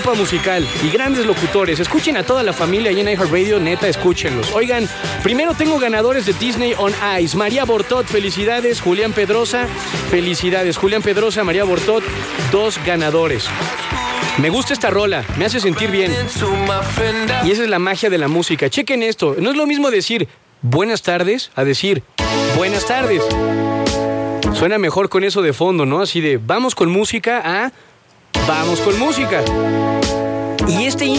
grupo musical y grandes locutores. Escuchen a toda la familia ahí en iHeartRadio, neta, escúchenlos. Oigan, primero tengo ganadores de Disney on Ice. María Bortot, felicidades. Julián Pedrosa, felicidades. Julián Pedrosa, María Bortot, 2 ganadores. Me gusta esta rola, me hace sentir bien. Y esa es la magia de la música. Chequen esto, no es lo mismo decir buenas tardes a decir buenas tardes. Suena mejor con eso de fondo, ¿no? Así de vamos con música a vamos con música. Y este